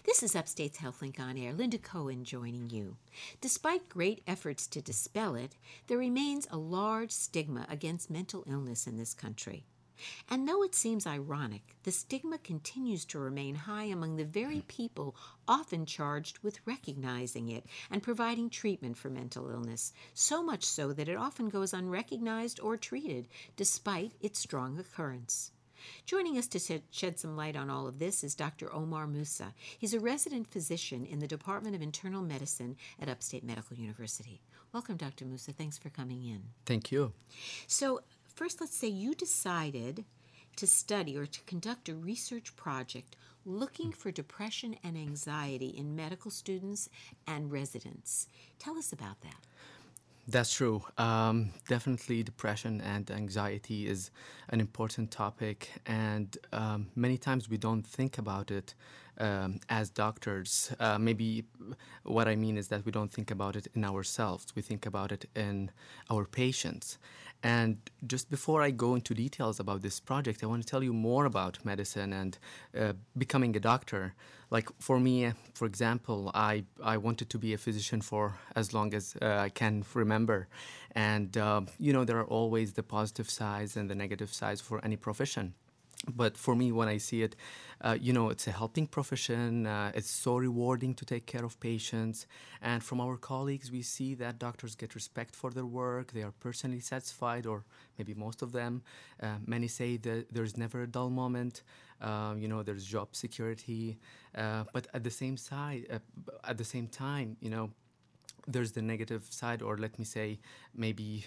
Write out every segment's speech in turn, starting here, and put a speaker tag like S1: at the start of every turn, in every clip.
S1: This is Upstate's HealthLink on Air. Linda Cohen joining you. Despite great efforts to dispel it, there remains a large stigma against mental illness in this country. And though it seems ironic, the stigma continues to remain high among the very people often charged with recognizing it and providing treatment for mental illness, so much so that it often goes unrecognized or treated despite its strong occurrence. Joining us to shed some light on all of this is Dr. Omar Musa. He's a resident physician in the Department of Internal Medicine at Upstate Medical University. Welcome, Dr. Musa. Thanks for coming in.
S2: Thank you.
S1: So, first, let's say you decided to study or to conduct a research project looking for depression and anxiety in medical students and residents. Tell us about that.
S2: That's true. Definitely depression and anxiety is an important topic, and many times we don't think about it as doctors. Maybe what I mean is that we don't think about it in ourselves. We think about it in our patients. And just before I go into details about this project, I want to tell you more about medicine and becoming a doctor. Like for me, for example, I wanted to be a physician for as long as I can remember. And, there are always the positive sides and the negative sides for any profession. But for me, when I see it, it's a helping profession. It's so rewarding to take care of patients. And from our colleagues, we see that doctors get respect for their work. They are personally satisfied, or maybe most of them. Many say that there's never a dull moment. There's job security. But at the same time, there's the negative side, or let me say, maybe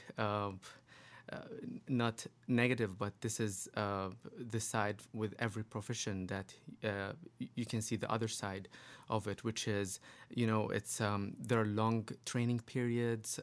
S2: not negative, but this is the side with every profession that you can see the other side of it, which is, there are long training periods.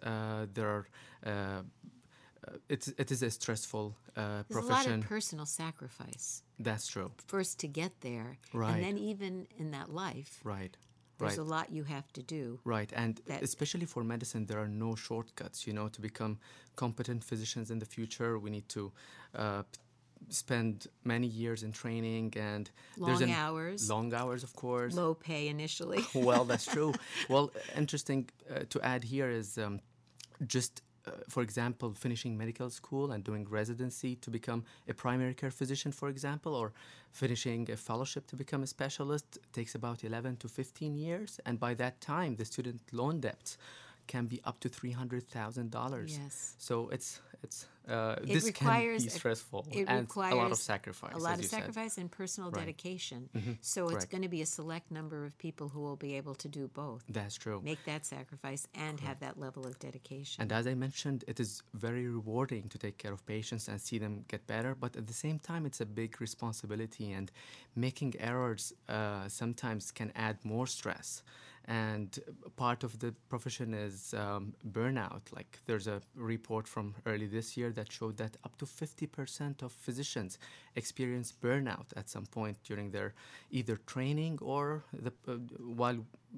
S2: It is a stressful profession.
S1: There's a lot of personal sacrifice.
S2: That's true.
S1: First to get there,
S2: right.
S1: And then even in that life.
S2: Right.
S1: There's a lot you have to do.
S2: Right, and especially for medicine, there are no shortcuts. To become competent physicians in the future, we need to spend many years in training and
S1: long hours.
S2: Long hours, of course.
S1: Low pay initially.
S2: Well, that's true. Well, interesting to add here is for example, finishing medical school and doing residency to become a primary care physician, for example, or finishing a fellowship to become a specialist takes about 11 to 15 years. And by that time, the student loan debts can be up to $300,000.
S1: Yes.
S2: So
S1: it
S2: this
S1: requires
S2: can be stressful
S1: it
S2: and
S1: requires
S2: a lot of sacrifice.
S1: A lot of sacrifice and personal dedication.
S2: Mm-hmm.
S1: So it's
S2: Correct.
S1: going to be a select number of people who will be able to do both.
S2: That's true.
S1: Make that sacrifice and have that level of dedication.
S2: And as I mentioned, it is very rewarding to take care of patients and see them get better. But at the same time, it's a big responsibility, and making errors sometimes can add more stress. And part of the profession is burnout. Like there's a report from early this year that showed that up to 50% of physicians experience burnout at some point during their either training or while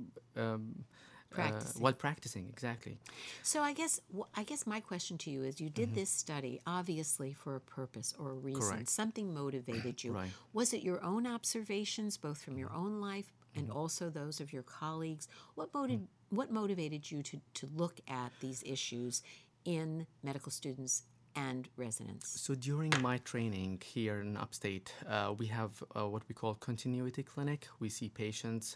S2: practicing. Exactly.
S1: So I guess my question to you is: you did this study obviously for a purpose or a reason.
S2: Correct.
S1: Something motivated you.
S2: Right.
S1: Was it your own observations, both from your own life and also those of your colleagues? What motivated you to look at these issues in medical students and residents?
S2: So during my training here in Upstate, we have what we call continuity clinic. We see patients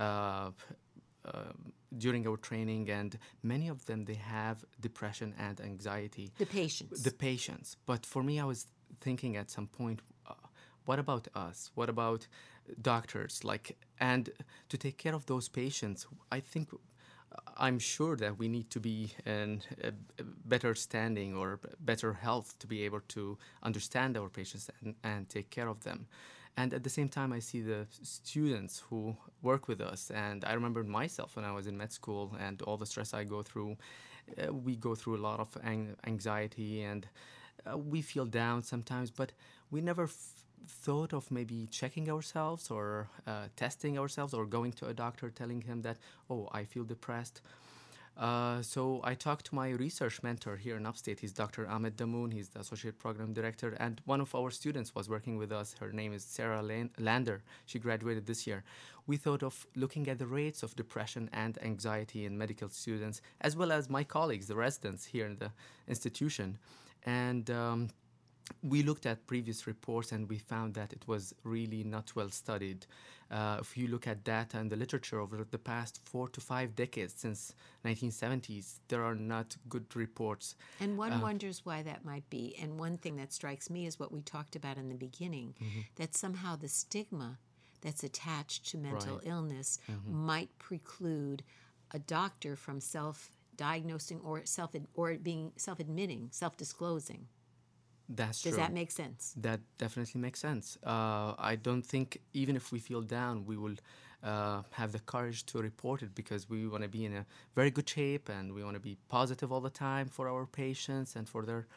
S2: during our training, and many of them, they have depression and anxiety.
S1: The patients.
S2: But for me, I was thinking at some point, what about us? What about doctors? And to take care of those patients, I'm sure that we need to be in a better standing or better health to be able to understand our patients and take care of them. And at the same time, I see the students who work with us. And I remember myself when I was in med school and all the stress I go through. We go through a lot of anxiety, and we feel down sometimes, but we never thought of maybe checking ourselves or testing ourselves or going to a doctor telling him that, oh, I feel depressed. So I talked to my research mentor here in Upstate. He's Dr. Ahmed Damoun. He's the associate program director, and one of our students was working with us. Her name is Sarah Lander. She graduated this year. We thought of looking at the rates of depression and anxiety in medical students, as well as my colleagues, the residents here in the institution. And we looked at previous reports and we found that it was really not well studied. If you look at data in the literature over the past 4 to 5 decades since 1970s, there are not good reports.
S1: And one wonders why that might be. And one thing that strikes me is what we talked about in the beginning, that somehow the stigma that's attached to mental illness might preclude a doctor from self-diagnosing or being self-admitting, self-disclosing.
S2: That's true.
S1: Does that make sense?
S2: That definitely makes sense. I don't think even if we feel down, we will have the courage to report it because we want to be in a very good shape and we want to be positive all the time for our patients and for their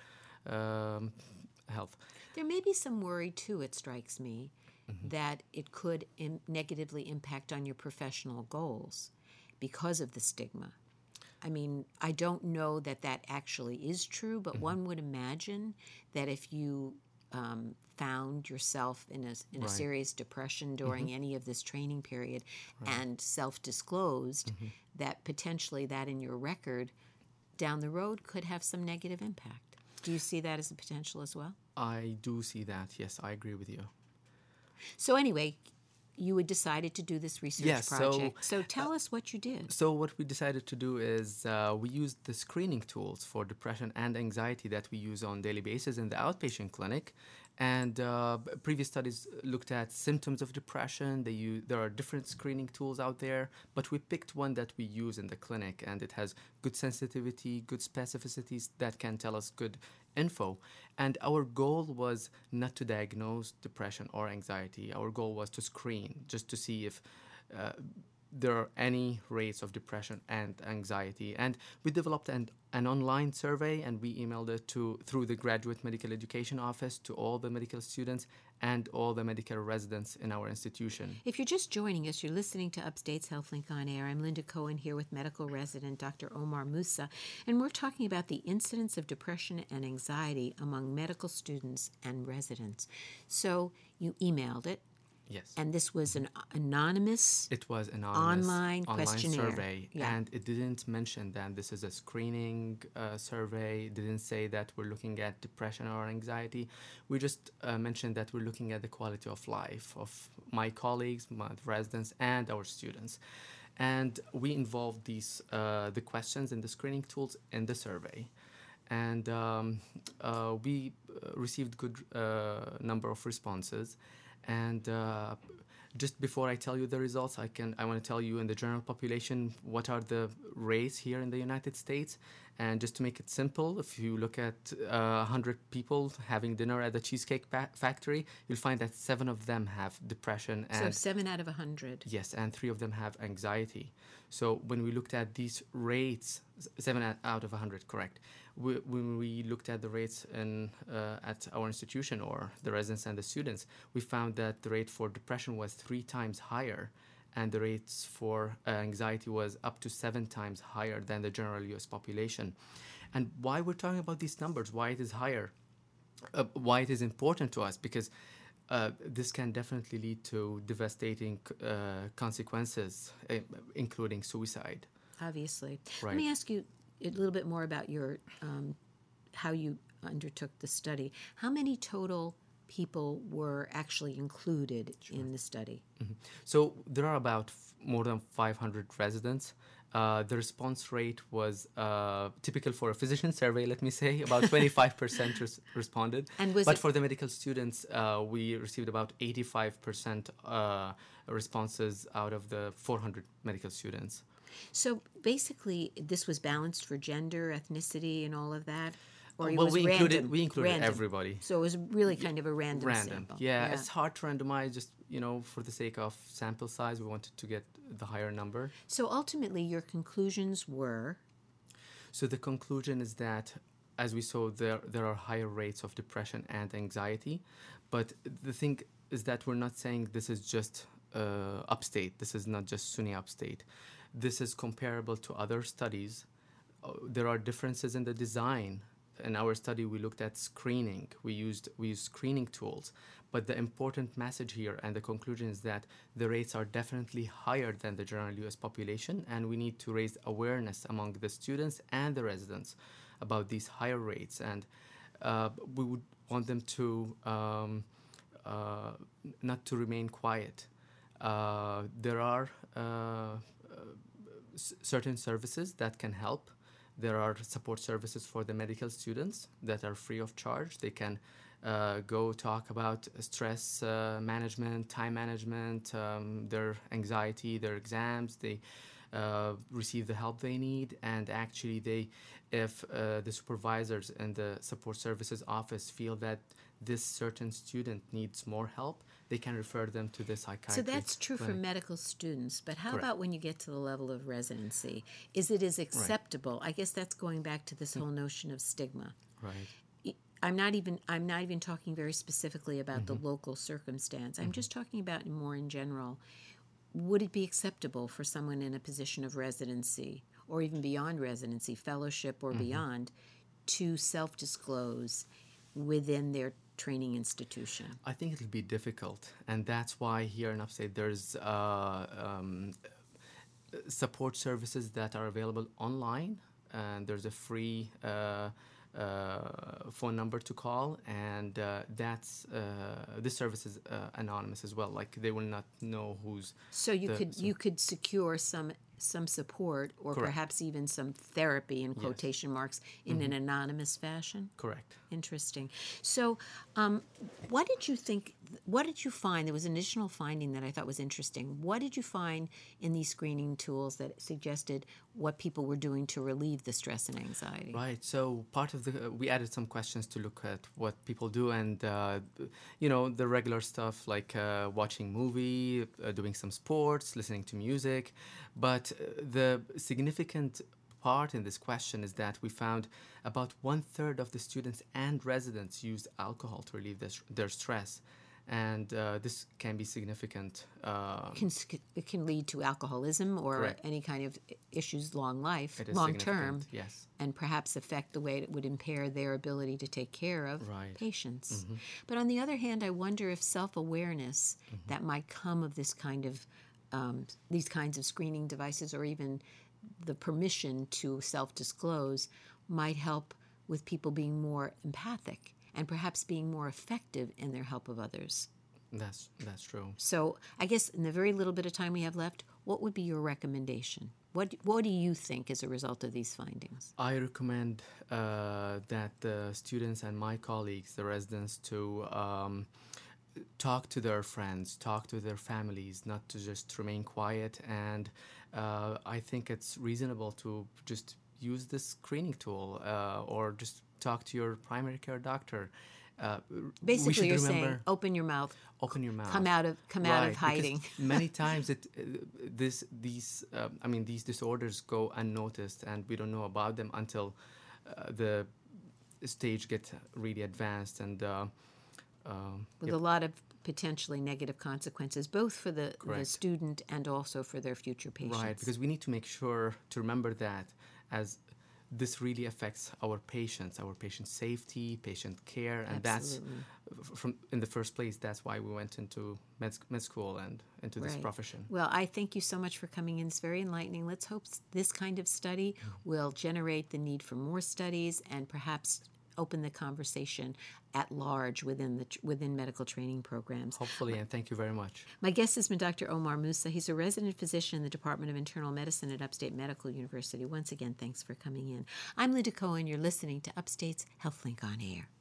S2: health.
S1: There may be some worry too, it strikes me, that it could negatively impact on your professional goals because of the stigma. I mean, I don't know that that actually is true, but one would imagine that if you found yourself in a serious depression during any of this training period and self-disclosed, that potentially that in your record down the road could have some negative impact. Do you see that as a potential as well?
S2: I do see that. Yes, I agree with you.
S1: So anyway, you had decided to do this research project. So tell us what you did.
S2: So what we decided to do is we used the screening tools for depression and anxiety that we use on a daily basis in the outpatient clinic. And previous studies looked at symptoms of depression. There are different screening tools out there, but we picked one that we use in the clinic, and it has good sensitivity, good specificities that can tell us good info. And our goal was not to diagnose depression or anxiety. Our goal was to screen, just to see if there are any rates of depression and anxiety. And we developed an online survey, and we emailed it through the Graduate Medical Education Office to all the medical students and all the medical residents in our institution.
S1: If you're just joining us, you're listening to Upstate's HealthLink on Air. I'm Linda Cohen here with medical resident Dr. Omar Musa, and we're talking about the incidence of depression and anxiety among medical students and residents. So you emailed it.
S2: Yes.
S1: And this was an anonymous
S2: It was anonymous
S1: online questionnaire.
S2: Survey, and it didn't mention that this is a screening survey. It didn't say that we're looking at depression or anxiety. We just mentioned that we're looking at the quality of life of my colleagues, my residents, and our students. And we involved the questions and the screening tools in the survey. And we received good number of responses. And just before I tell you the results, I want to tell you in the general population what are the rates here in the United States. And just to make it simple, if you look at 100 people having dinner at the Cheesecake Factory, you'll find that 7 of them have depression.
S1: So 7 out of 100.
S2: Yes, and 3 of them have anxiety. So when we looked at these rates, 7 out of 100, correct. When we looked at the rates at our institution, or the residents and the students, we found that the rate for depression was 3 times higher, and the rates for anxiety was up to 7 times higher than the general U.S. population. And why we're talking about these numbers, why it is higher, why it is important to us, because this can definitely lead to devastating consequences, including suicide.
S1: Obviously.
S2: Right.
S1: Let me ask you a little bit more about your how you undertook the study. How many total people were actually included in the study?
S2: So there are about more than 500 residents. The response rate was typical for a physician survey, let me say. About 25% responded. But for the medical students, we received about 85% responses out of the 400 medical students.
S1: So basically, this was balanced for gender, ethnicity, and all of that? Or
S2: well,
S1: was
S2: we
S1: random?
S2: included everybody.
S1: So it was really kind of a random sample.
S2: Yeah, it's hard to randomize just, for the sake of sample size. We wanted to get the higher number.
S1: So ultimately, your conclusions were?
S2: So the conclusion is that, as we saw, there are higher rates of depression and anxiety. But the thing is that we're not saying this is just upstate. This is not just SUNY Upstate. This is comparable to other studies there are differences in the design. In our study, we looked at screening. We used screening tools. But the important message here and the conclusion is that the rates are definitely higher than the general U.S. population, and we need to raise awareness among the students and the residents about these higher rates. And we would want them to not to remain quiet. There are certain services that can help. There are support services for the medical students that are free of charge. They can go talk about stress management, time management, their anxiety, their exams. They receive the help they need, and actually if the supervisors and the support services office feel that this certain student needs more help, they can refer them to the psychiatry.
S1: So that's true
S2: clinic.
S1: for medical students, but how
S2: Correct.
S1: about when you get to the level of residency? Is it as acceptable? I guess that's going back to this whole notion of stigma.
S2: Right.
S1: I'm not even talking very specifically about the local circumstance. I'm just talking about more in general. Would it be acceptable for someone in a position of residency or even beyond residency, fellowship or beyond, to self-disclose within their training institution?
S2: I think it'll be difficult, and that's why here in Upstate there's support services that are available online, and there's a free phone number to call, and this service is anonymous as well. Like they will not know who's.
S1: So you could secure some support or
S2: Correct.
S1: perhaps even some therapy in quotation marks in an anonymous fashion.
S2: Correct.
S1: Interesting. So, what did you think? What did you find? There was an additional finding that I thought was interesting. What did you find in these screening tools that suggested what people were doing to relieve the stress and anxiety?
S2: Right. So part of we added some questions to look at what people do, and the regular stuff like watching movie, doing some sports, listening to music. But the significant part in this question is that we found about 1/3 of the students and residents used alcohol to relieve their stress. And this can be significant.
S1: It can lead to alcoholism or
S2: Correct.
S1: any kind of issues long term,
S2: significant, yes.
S1: and perhaps affect the way it would impair their ability to take care of
S2: Right.
S1: patients. But on the other hand, I wonder if self-awareness that might come of this kind of these kinds of screening devices, or even the permission to self-disclose, might help with people being more empathic and perhaps being more effective in their help of others.
S2: That's true.
S1: So I guess in the very little bit of time we have left, what would be your recommendation? What do you think as a result of these findings?
S2: I recommend that the students and my colleagues, the residents, to talk to their friends, talk to their families, not to just remain quiet. And I think it's reasonable to just use this screening tool or just talk to your primary care doctor.
S1: Basically, you're saying open your mouth.
S2: Open your mouth.
S1: Come out of hiding.
S2: Many times these disorders go unnoticed, and we don't know about them until the stage gets really advanced, and
S1: with a lot of potentially negative consequences, both for the student and also for their future patients.
S2: Right, because we need to make sure to remember that as this really affects our patient safety, patient care, and
S1: Absolutely.
S2: that's in the first place. That's why we went into med school and into this profession.
S1: Well, I thank you so much for coming in. It's very enlightening. Let's hope this kind of study will generate the need for more studies and perhaps open the conversation at large within medical training programs.
S2: Hopefully, and thank you very much.
S1: My guest has been Dr. Omar Musa. He's a resident physician in the Department of Internal Medicine at Upstate Medical University. Once again, thanks for coming in. I'm Linda Cohen. You're listening to Upstate's HealthLink on Air.